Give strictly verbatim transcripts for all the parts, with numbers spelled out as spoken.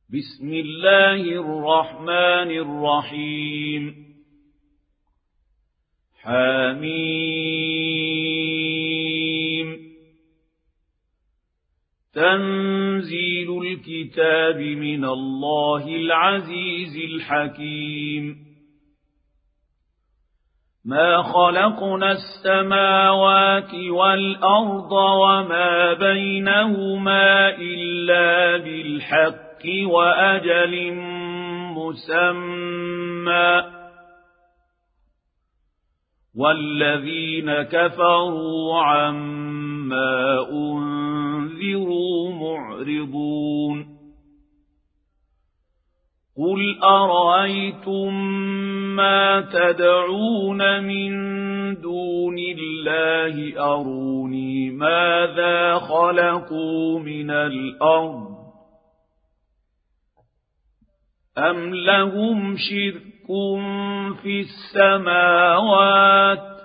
بسم الله الرحمن الرحيم حميم تنزيل الكتاب من الله العزيز الحكيم ما خلقنا السماوات والأرض وما بينهما إلا بالحق وأجل مسمى والذين كفروا عما أنذروا معرضون قل أرأيتم ما تدعون من دون الله أروني ماذا خلقوا من الأرض أم لهم شرك في السماوات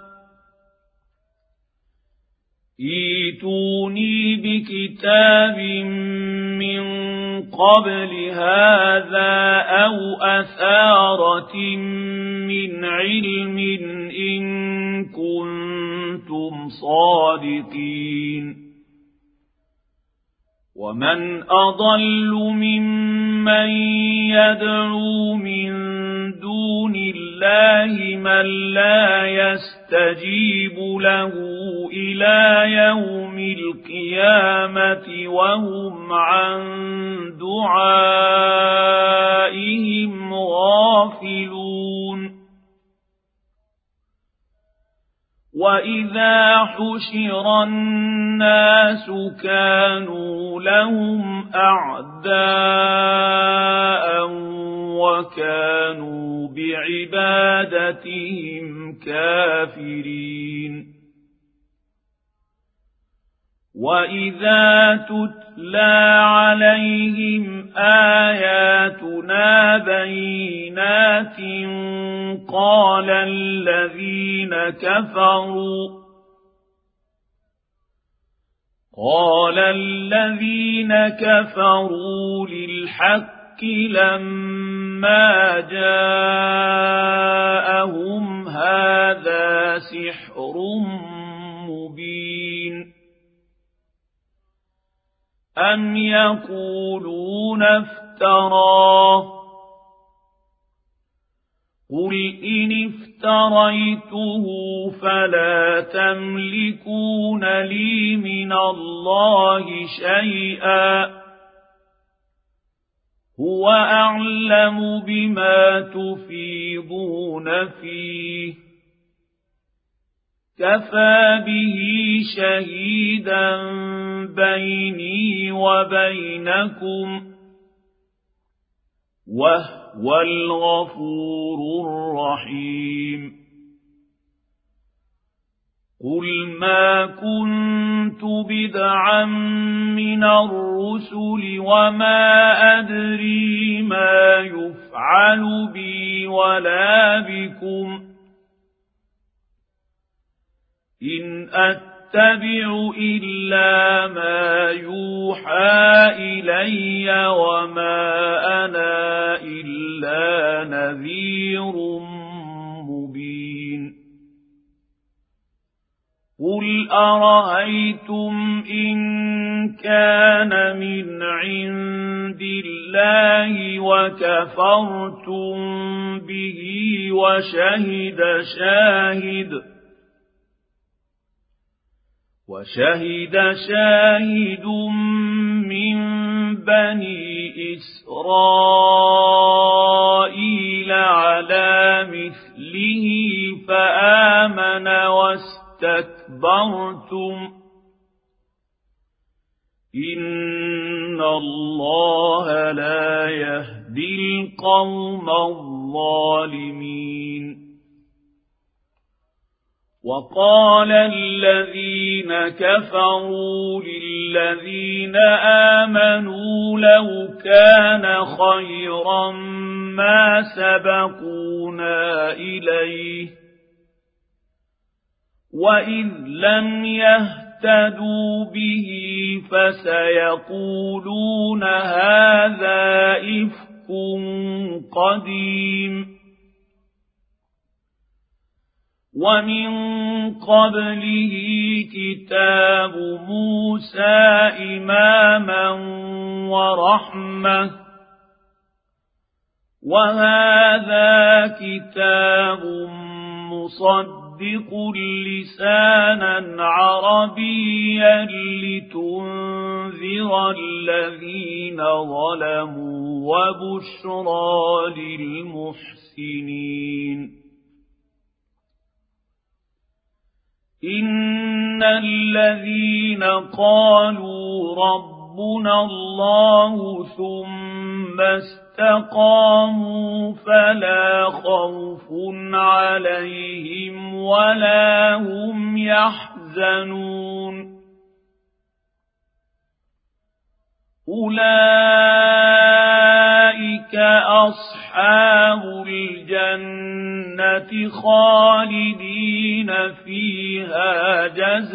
ائتوني بكتاب من قبل هذا أو أثارة من علم إن كنتم صادقين ومن أضل ممن يدعو من دون الله من لا يستجيب له إلى يوم القيامة وهم عن دعائهم غافلون وإذا حشر الناس كانوا لهم أعداء وكانوا بعبادتهم كافرين وإذا تتلى عليهم آياتنا بينات قال الذين كفروا قال الذين كفروا للحق لما جاءهم هذا سحر مبين أم يقولون افتراه قل إن افتريته فلا تملكون لي من الله شيئا هو أعلم بما تفيضون فيه كفى به شهيدا بيني وبينكم وهو الغفور الرحيم قل ما كنت بدعا من الرسل وما أدري ما يفعل بي ولا بكم إن أتبع إلا ما يوحى إلي وما أنا إلا نذير مبين قل أرأيتم إن كان من عند الله وكفرتم به وشهد شاهد وشهد شاهد من بني إسرائيل على مثله فآمن واستكبرتم إن الله لا يهدي القوم الظالمين وقال الذين كفروا للذين آمنوا لو كان خيرا ما سبقونا إليه وإذ لم يهتدوا به فسيقولون هذا قديم ومن قبله كتاب موسى إماما ورحمة وهذا كتاب مصدق لسانا عربيا لتنذر الذين ظلموا وبشرى للمحسنين إن الذين قالوا ربنا الله ثم استقاموا فلا خوف عليهم ولا هم يحزنون أولئك أصحاب الجنة خالدين فيها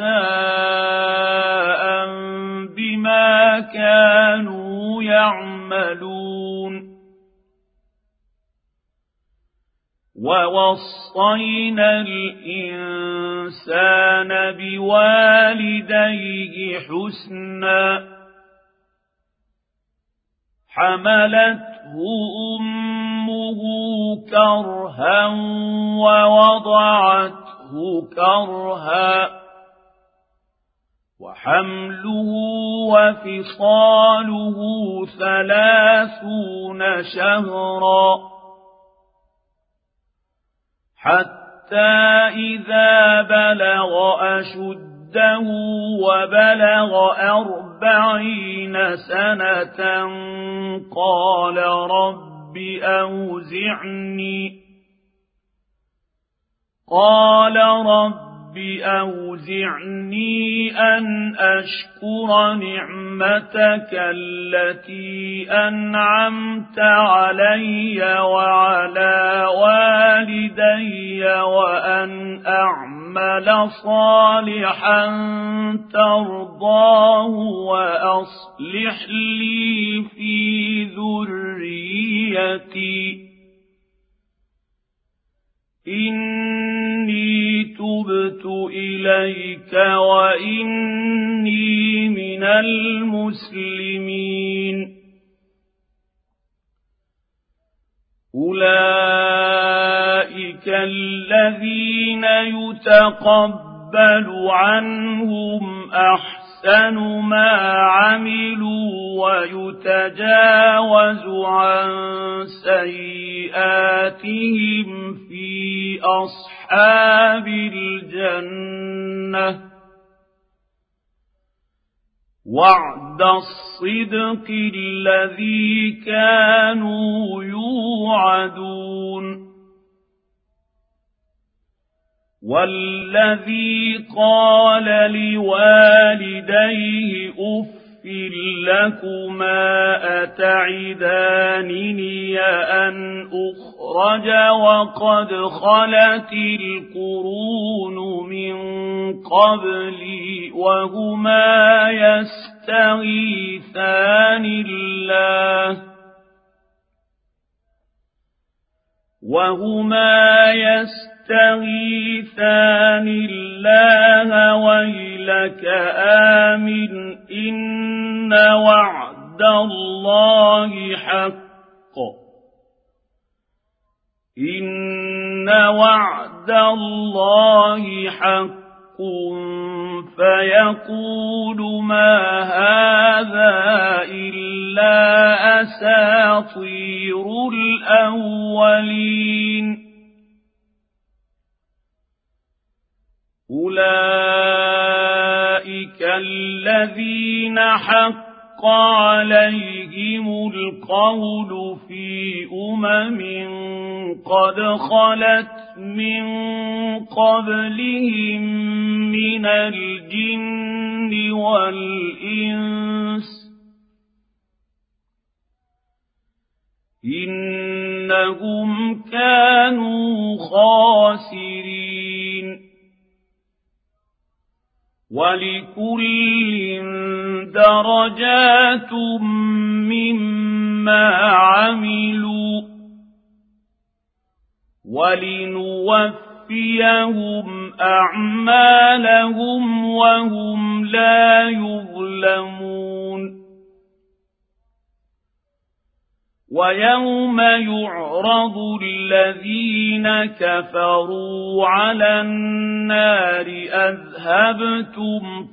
جزاء بما كانوا يعملون ووصينا الإنسان بوالديه حسنا حملته أمه كرها ووضعته كرها وحمله وفصاله ثلاثون شهرا حتى إذا بلغ أشده وبلغ أربعين سنة قال رب أوزعني قال رب أوزعني أن أشكر نعمتك التي أنعمت علي وعلى والدي وأن أعمل صالحا ترضاه وأصلح لي في ذريتي إني تبت إليك وإني من المسلمين أولئك الذين يتقبل عنهم أحسن ما عملوا ويتجاوز عن سيئاتهم في أصحاب الجنة وعد الصدق الذي كانوا يوعدون والذي قال لوالديه أف لكما أتعدانني أن أخرج وقد خلت القرون من قبلي وهما يستغيثان الله وهما يستغيثان الله ويلك آمن إن وعد الله حق إن وعد الله حق فيقول ما هذا إلا أساطير الأولين أولئك الذين حق عليهم القول في أمم قد خلت من قبلهم من الجن والإنس إنهم كانوا خاسرين ولكل درجات مما عملوا ولنوفيهم أعمالهم وهم لا يظلمون ويوم يعرض الذين كفروا على النار أذهبتم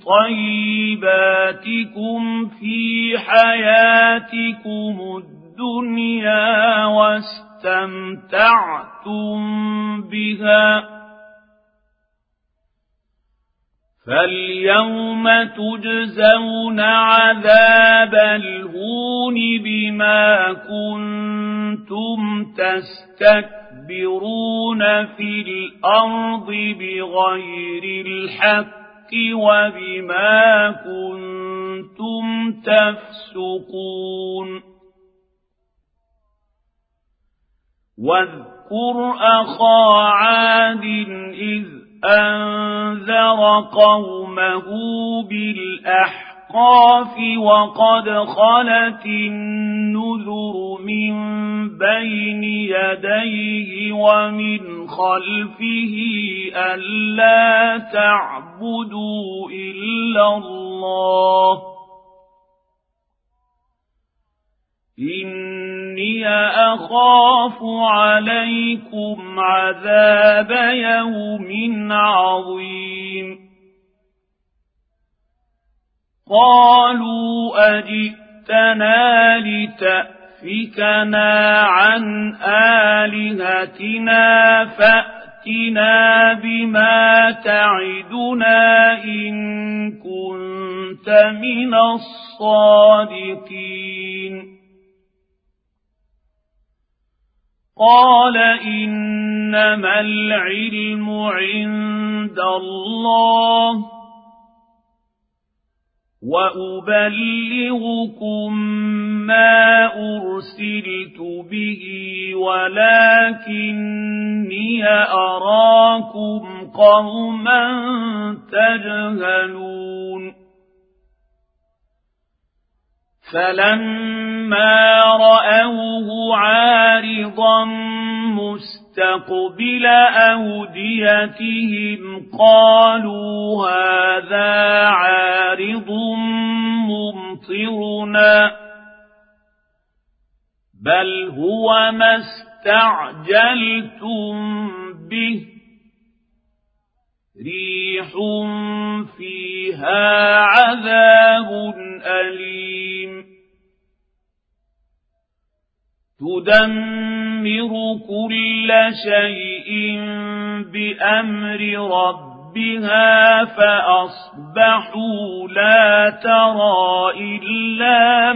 طيباتكم في حياتكم الدنيا واستمتعتم بها فاليوم تجزون عذاب الهون بما كنتم تستكبرون في الأرض بغير الحق وبما كنتم تفسقون واذكر أخا عاد إذ أنذر قومه بالأحقاف وقد خلت النذر من بين يديه ومن خلفه ألا تعبدوا إلا الله إني أخاف عليكم عذاب يوم عظيم قالوا أجئتنا لتأفكنا عن آلهتنا فأتنا بما تعدنا إن كنت من الصادقين قال إنما العلم عند الله وأبلغكم ما أرسلت به ولكني أراكم قوما تجهلون فلما رأوه عارضا مستقبل أوديتهم قالوا هذا عارض ممطرنا بل هو ما استعجلتم به ريح فيها عذاب أليم تدمر كل شيء بأمر ربها فأصبحوا لا ترى إلا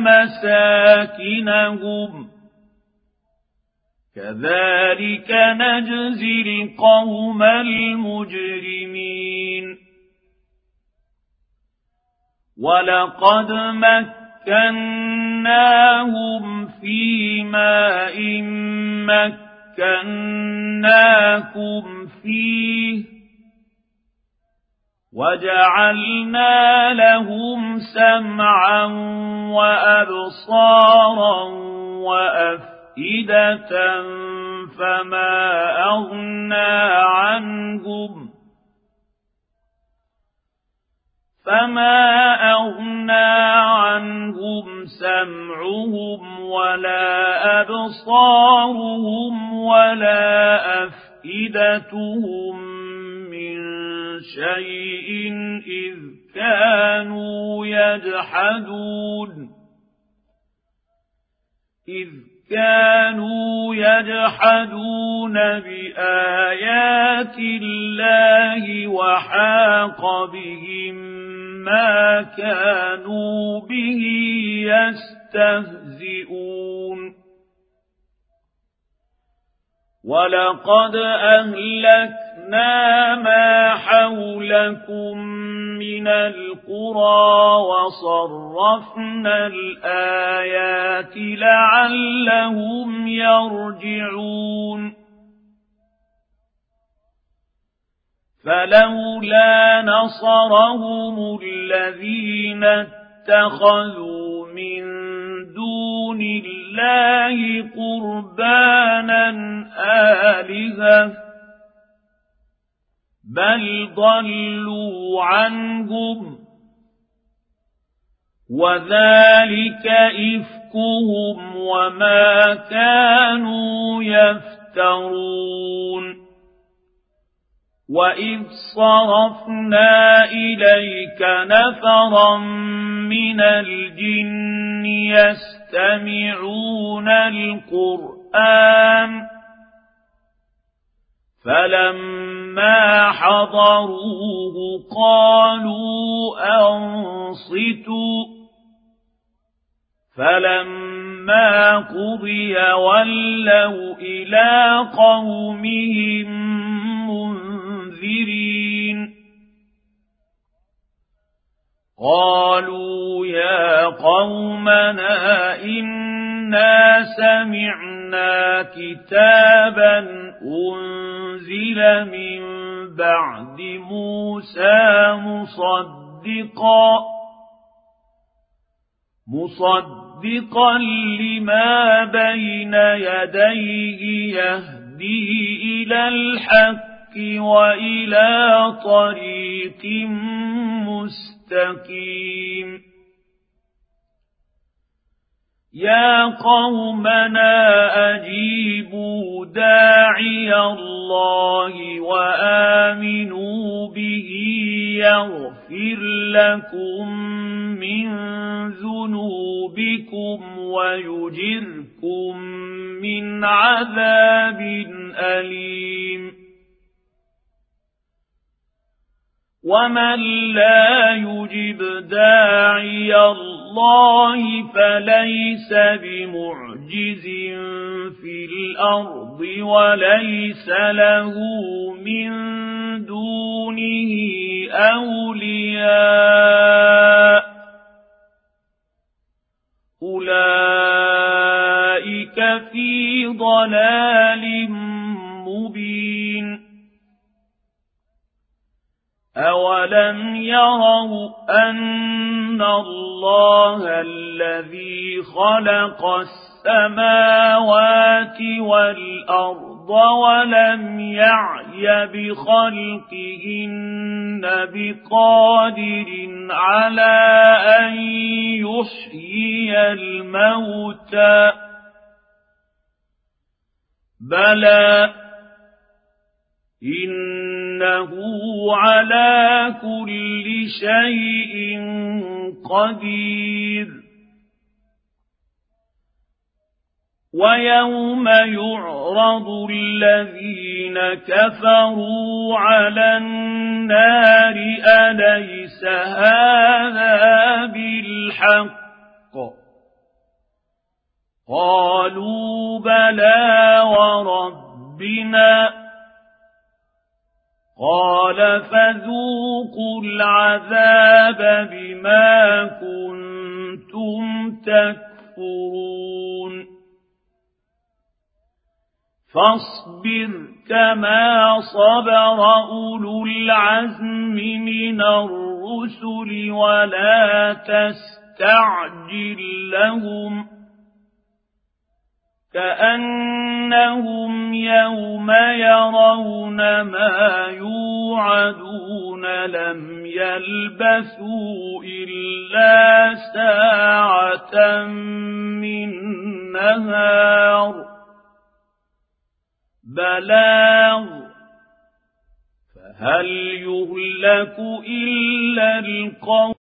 مساكنهم كذلك نجزي القوم المجرمين ولقد مكناهم في ماء مكناكم فيه وجعلنا لهم سمعا وأبصارا وأفئدة فما أغنى عنهم فما أغنى عنهم سمعهم ولا أبصارهم ولا أفئدتهم من شيء إذ كانوا يجحدون إذ كانوا يجحدون بآيات الله وحاق بهم ما كانوا به يستهزئون ولقد أهلكنا ما حولكم من القرى وصرفنا الآيات لعلهم يرجعون فلولا نصرهم الذين اتخذوا من دون الله لله قربانا آلهة بل ضلوا عنهم وذلك إفكهم وما كانوا يفترون وإذ صرفنا إليك نفرا من الجن يستمعون القرآن فلما حضروه قالوا أنصتوا فلما قضي ولوا إلى قومهم منذرين قالوا يا قومنا إنا سمعنا كتابا أنزل من بعد موسى مصدقا مصدقا لما بين يديه يهدي إلى الحق وإلى طريق مستقيم يا قومنا أجيبوا داعي الله وآمنوا به يغفر لكم من ذنوبكم ويجركم من عذاب أليم ومن لا يجب داعي الله فليس بمعجز في الأرض وليس له من دونه أولياء أولئك في ضلال مبين أولم يروا أن الله الذي خلق السماوات والأرض ولم يعي بخلقهن بقادر على أن يحيي الموتى بلى إنه على كل شيء قدير ويوم يعرض الذين كفروا على النار أليس هذا بالحق قالوا بلى وربنا قال فذوقوا العذاب بما كنتم تكفرون فاصبر كما صبر أولو العزم من الرسل ولا تستعجل لهم كأنهم يوم يرون ما يوعدون لم يلبثوا إلا ساعة من نهار بلاغ فهل يهلك إلا القوم